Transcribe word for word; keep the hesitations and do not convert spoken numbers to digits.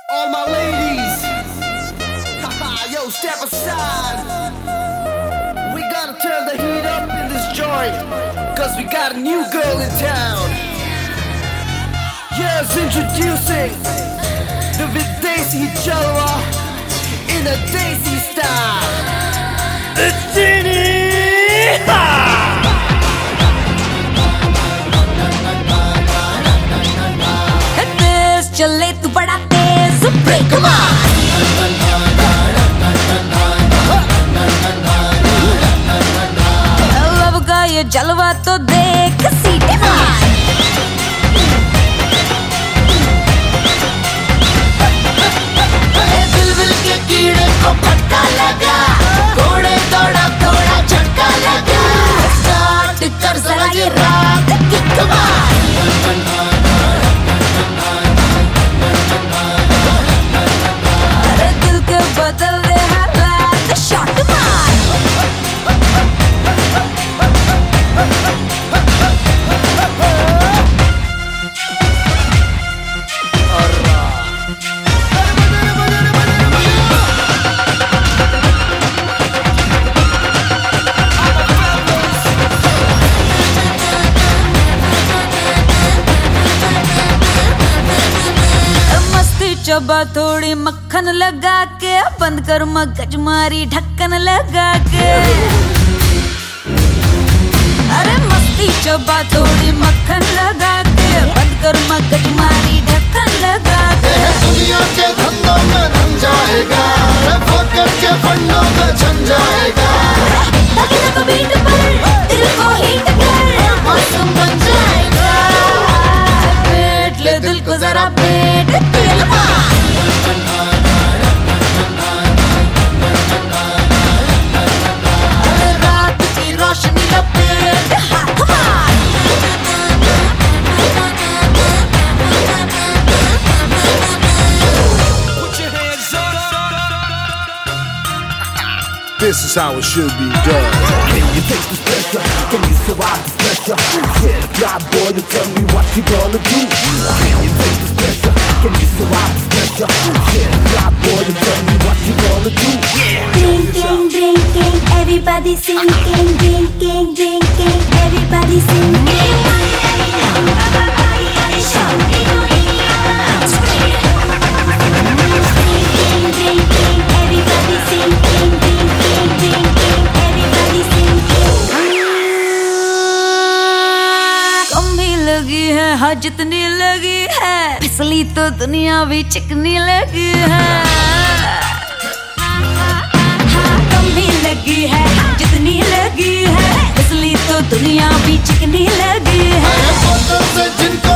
All my ladies, haha, yo, step aside. We gotta turn the heat up in this joint, cause we got a new girl in town. Yes, introducing the Videsi Chalwa in a Desi style. It's Dini! Ha! चले तू बड़ा तेज break मार अब का ये जलवा तो देख सीटी मार दिल दिल के कीड़े को पक्का लगा घोड़े दौड़ा दौड़ा झटका लगा स्टार्ट कर जरा ये रात किक मार बदल दे हालात शॉट मार चबा थोड़ी मक्खन लगा के बंद कर मगज मारी ढक्कन लगा के अरे मस्ती चबा थोड़ी मक्खन लगा के बंद कर मगज मारी ढक्कन लगा के दुनिया के धंधों में धन जाएगा फोकट के फंडों में छन जाएगा लगे तो बीट पर दिल को हिट कर मौसम बन जाएगा पेट ले दिल को जरा पेट तेल मार रात की रोशनी लपेट हाथ मार Put your hands up. This is how it should be done. Can you take this pressure? Can you survive this pressure? Yeah, God boy, you tell me what you gonna do. Can you take this pressure? Can you survive this pressure? Yeah, God boy, you tell me what you gonna do. Drinking, drinking, everybody singing. Drinking, drinking, everybody singing. Drinking, drinking, everybody singing. Drinking, drinking, everybody singing. कम भी लगी है हाँ जितनी लगी है फिसली तो दुनिया भी चिकनी लगी है कम भी लगी है जितनी लगी है फिसली तो दुनिया भी चिकनी लगी है से जिनका